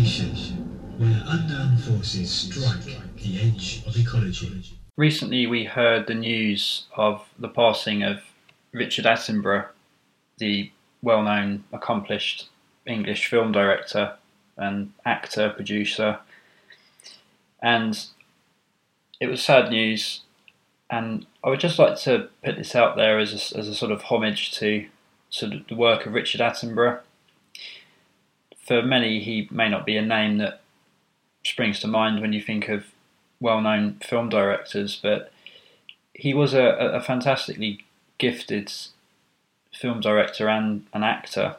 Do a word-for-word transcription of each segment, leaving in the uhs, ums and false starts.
station where unknown forces strike the edge of ecology. Recently we heard the news of the passing of Richard Attenborough, the well-known, accomplished English film director and actor, producer, and it was sad news, and I would just like to put this out there as a, as a sort of homage to sort of the work of Richard Attenborough. For many, he may not be a name that springs to mind when you think of well-known film directors, but he was a, a fantastically gifted film director and an actor.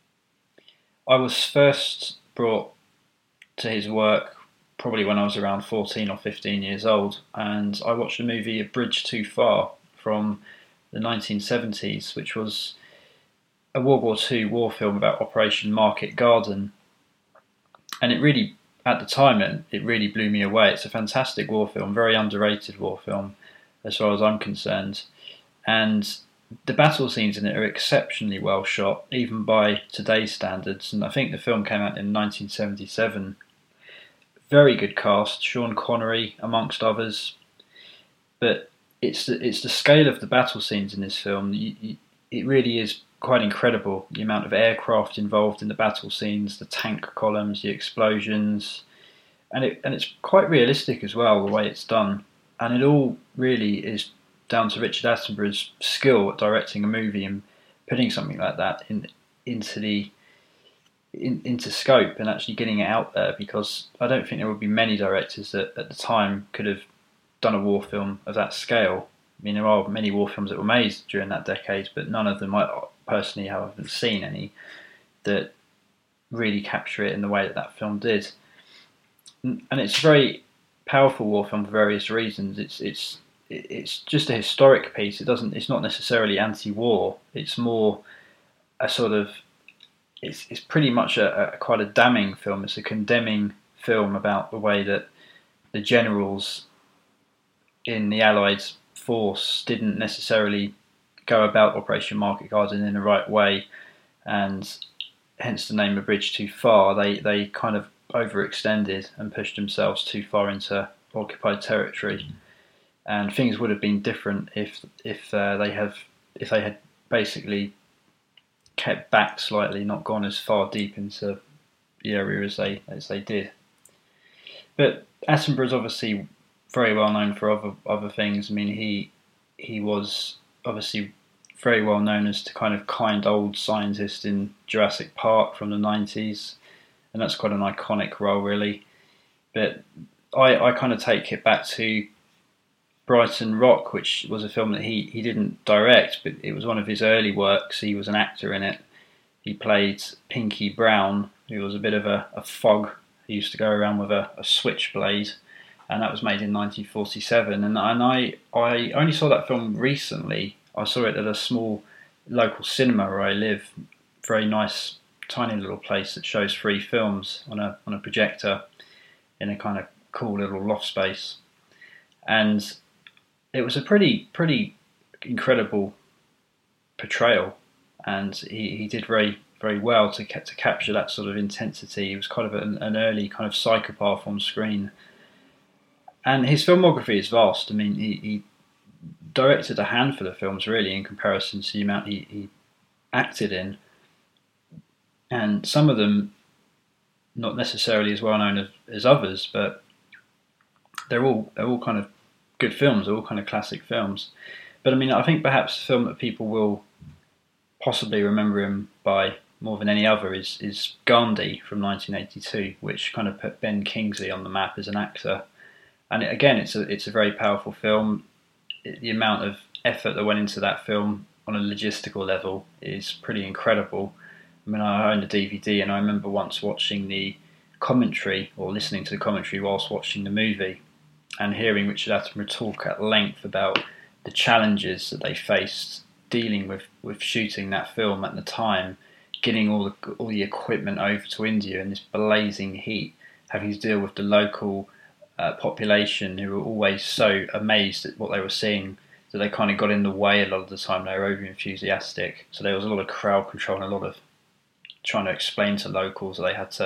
I was first brought to his work probably when I was around fourteen or fifteen years old, and I watched the movie A Bridge Too Far from the nineteen seventies, which was a World War Two war film about Operation Market Garden, and it really, at the time, it, it really blew me away. It's a fantastic war film, very underrated war film as far as I'm concerned, and the battle scenes in it are exceptionally well shot, even by today's standards, and I think the film came out in nineteen seventy-seven. Very good cast, Sean Connery amongst others, but it's the, it's the scale of the battle scenes in this film. You, you, it really is quite incredible, the amount of aircraft involved in the battle scenes, the tank columns, the explosions, and it and it's quite realistic as well, the way it's done, and it all really is down to Richard Attenborough's skill at directing a movie and putting something like that in into the in, into scope and actually getting it out there, because I don't think there would be many directors that at the time could have done a war film of that scale. I mean, there are many war films that were made during that decade, but none of them, I personally haven't seen any that really capture it in the way that that film did. And it's a very powerful war film for various reasons. It's it's it's just a historic piece. It doesn't. It's not necessarily anti-war. It's more a sort of. It's it's pretty much a, a quite a damning film. It's a condemning film about the way that the generals in the Allied force didn't necessarily go about Operation Market Garden in the right way, and hence the name A Bridge Too Far. They they kind of overextended and pushed themselves too far into occupied territory, and things would have been different if if uh, they have if they had basically kept back slightly, not gone as far deep into the area as they as they did. But Attenborough is obviously very well known for other other things. I mean, he he was obviously very well known as the kind of kind old scientist in Jurassic Park from the nineties, and that's quite an iconic role, really. But I, I kind of take it back to Brighton Rock, which was a film that he, he didn't direct, but it was one of his early works. He was an actor in it. He played Pinky Brown, who was a bit of a, a fog. He used to go around with a, a switchblade, and that was made in nineteen forty-seven. And, and I, I only saw that film recently. I saw it at a small local cinema where I live. Very nice, tiny little place that shows free films on a on a projector in a kind of cool little loft space. And it was a pretty pretty incredible portrayal, and he, he did very very well to to capture that sort of intensity. He was kind of an, an early kind of psychopath on screen, and his filmography is vast. I mean, he, he directed a handful of films really in comparison to the amount he, he acted in, and some of them not necessarily as well known as, as others, but they're all they're all kind of good films. They're all kind of classic films. But I mean, I think perhaps the film that people will possibly remember him by more than any other is is Gandhi from nineteen eighty-two, which kind of put Ben Kingsley on the map as an actor. And it, again, it's a it's a very powerful film. It, the amount of effort that went into that film on a logistical level is pretty incredible. I mean, I owned a D V D, and I remember once watching the commentary or listening to the commentary whilst watching the movie, and hearing Richard Attenborough talk at length about the challenges that they faced dealing with, with shooting that film at the time, getting all the all the equipment over to India in this blazing heat, having to deal with the local uh, population who were always so amazed at what they were seeing that they kind of got in the way a lot of the time. They were over enthusiastic, so there was a lot of crowd control and a lot of trying to explain to locals that they had to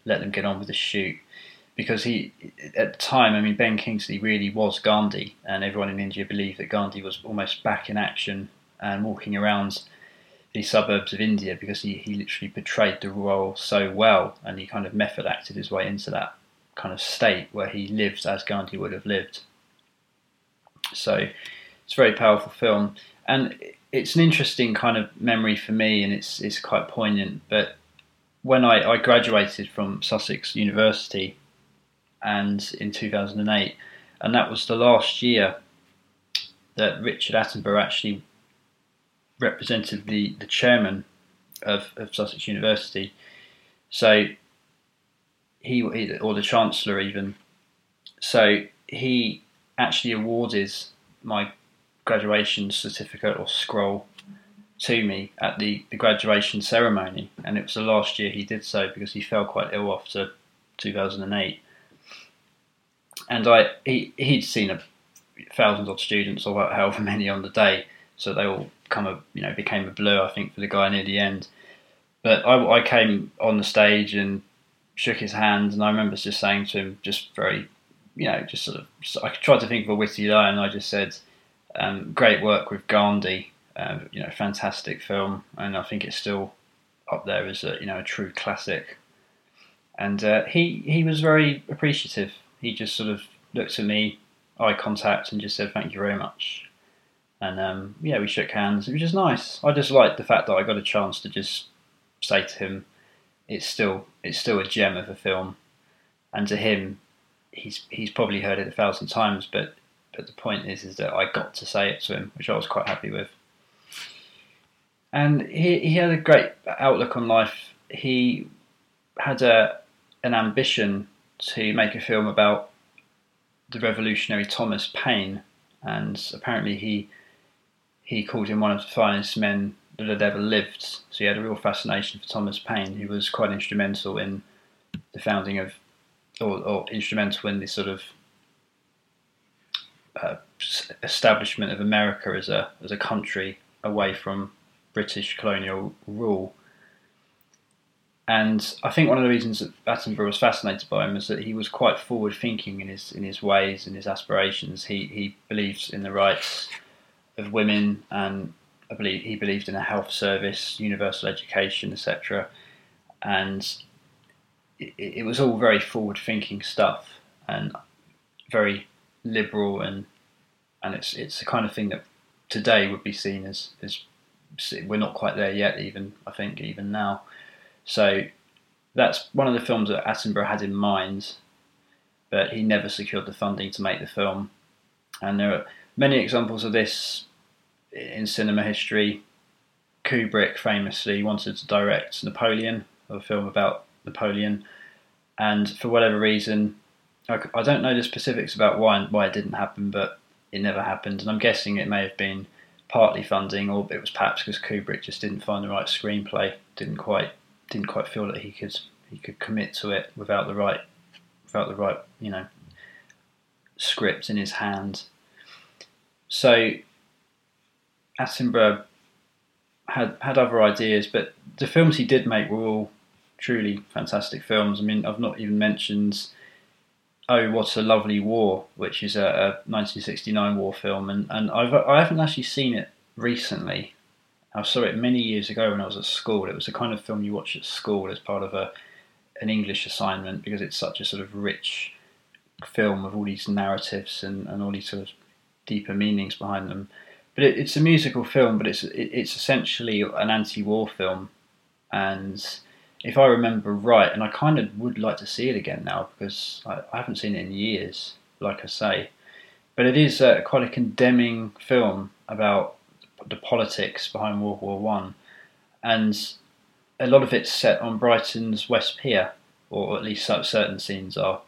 let them get on with the shoot. Because he, at the time, I mean, Ben Kingsley really was Gandhi, and everyone in India believed that Gandhi was almost back in action and walking around the suburbs of India, because he, he literally portrayed the role so well, and he kind of method acted his way into that kind of state where he lived as Gandhi would have lived. So it's a very powerful film, and it's an interesting kind of memory for me, and it's it's quite poignant. But when I, I graduated from Sussex University, and in two thousand eight, and that was the last year that Richard Attenborough actually represented the, the chairman of, of Sussex University. So he, or the chancellor even, so he actually awarded my graduation certificate or scroll to me at the, the graduation ceremony, and it was the last year he did so because he fell quite ill after two thousand eight. And I he he'd seen a thousands of students, or however many on the day, so they all kind of you know became a blur, I think, for the guy near the end. But I, I came on the stage and shook his hand, and I remember just saying to him, just very, you know, just sort of, I tried to think of a witty line, and I just said, um, "Great work with Gandhi, uh, you know, fantastic film," and I think it's still up there as a you know a true classic. And uh, he he was very appreciative. He just sort of looked at me, eye contact, and just said, "Thank you very much." And um, yeah, we shook hands. It was just nice. I just liked the fact that I got a chance to just say to him, "It's still it's still a gem of a film," and to him, he's he's probably heard it a thousand times, but but the point is is that I got to say it to him, which I was quite happy with. And he he had a great outlook on life. He had a an ambition to make a film about the revolutionary Thomas Paine, and apparently he he called him one of the finest men that had ever lived. So he had a real fascination for Thomas Paine, who was quite instrumental in the founding of, or, or instrumental in the sort of uh, establishment of America as a as a country away from British colonial rule. And I think one of the reasons that Attenborough was fascinated by him is that he was quite forward-thinking in his in his ways and his aspirations. He he believed in the rights of women, and I believe he believed in a health service, universal education, et cetera. And it, it was all very forward-thinking stuff and very liberal, and and it's it's the kind of thing that today would be seen as as we're not quite there yet. Even I think even now. So that's one of the films that Attenborough had in mind, but he never secured the funding to make the film. And there are many examples of this in cinema history. Kubrick famously wanted to direct Napoleon, a film about Napoleon, and for whatever reason, I, I don't know the specifics about why why it didn't happen, but it never happened. And I'm guessing it may have been partly funding, or it was perhaps because Kubrick just didn't find the right screenplay, didn't quite didn't quite feel that he could he could commit to it without the right without the right you know script in his hand. So Attenborough had had other ideas, but the films he did make were all truly fantastic films. I mean, I've not even mentioned Oh, What a Lovely War, which is a, a nineteen sixty-nine war film, and and I've I haven't actually seen it recently. I saw it many years ago when I was at school. It was the kind of film you watch at school as part of a an English assignment, because it's such a sort of rich film with all these narratives and, and all these sort of deeper meanings behind them. But it, it's a musical film, but it's it, it's essentially an anti-war film. And if I remember right, and I kind of would like to see it again now because I, I haven't seen it in years, like I say. But it is uh, quite a condemning film about the politics behind World War One, and a lot of it's set on Brighton's West Pier, or at least certain scenes are.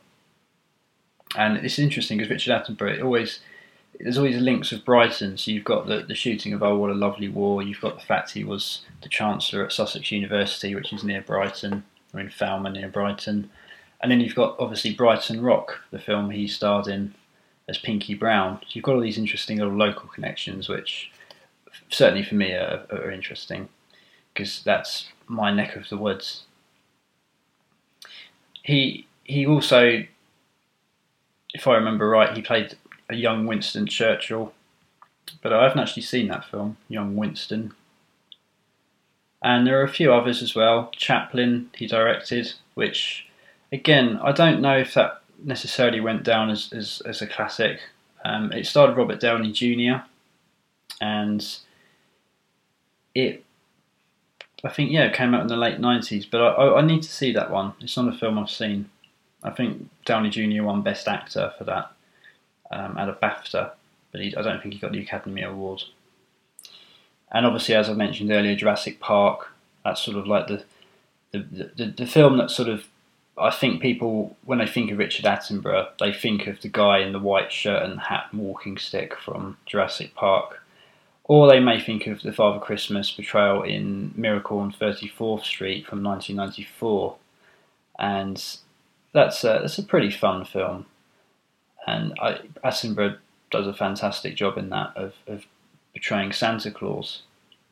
And it's interesting because Richard Attenborough it always there's always links with Brighton. So you've got the, the shooting of Oh, What a Lovely War. You've got the fact he was the Chancellor at Sussex University, which is near Brighton, or in Falmouth near Brighton. And then you've got obviously Brighton Rock, the film he starred in as Pinky Brown. So you've got all these interesting little local connections, which certainly for me are, are interesting, because that's my neck of the woods. he he also, if I remember right, he played a young Winston Churchill, but I haven't actually seen that film, Young Winston. And there are a few others as well. Chaplin, he directed, which, again, I don't know if that necessarily went down as, as, as a classic. Um, it starred Robert Downey Junior, and it, I think, yeah, it came out in the late nineties, but I, I, I need to see that one. It's not a film I've seen. I think Downey Junior won Best Actor for that, um, out of BAFTA, but he, I don't think he got the Academy Award. And obviously, as I mentioned earlier, Jurassic Park, that's sort of like the the, the the film that sort of, I think people, when they think of Richard Attenborough, they think of the guy in the white shirt and hat and walking stick from Jurassic Park. Or they may think of the Father Christmas portrayal in Miracle on thirty-fourth Street from nineteen ninety-four. And that's a, that's a pretty fun film. And I, Attenborough does a fantastic job in that of, of portraying Santa Claus.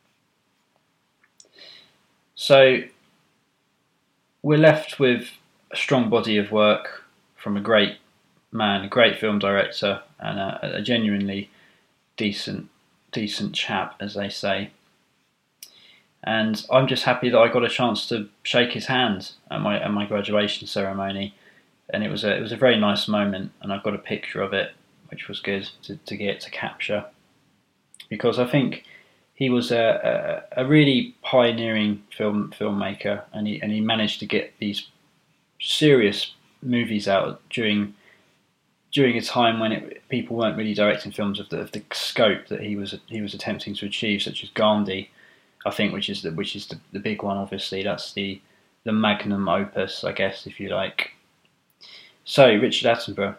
So we're left with a strong body of work from a great man, a great film director, and a, a genuinely decent decent chap, as they say. And I'm just happy that I got a chance to shake his hand at my at my graduation ceremony, and it was a it was a very nice moment, and I've got a picture of it, which was good to, to get to capture, because I think he was a, a, a really pioneering film filmmaker, and he and he managed to get these serious movies out during during a time when it, people weren't really directing films of the, of the scope that he was he was attempting to achieve, such as Gandhi, I think, which is the which is the, the big one. Obviously, that's the the magnum opus, I guess, if you like. So, Richard Attenborough.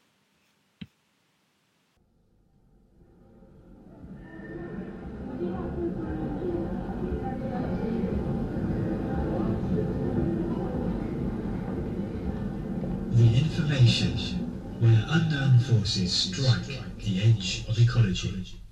The information where unknown forces strike the edge of ecology.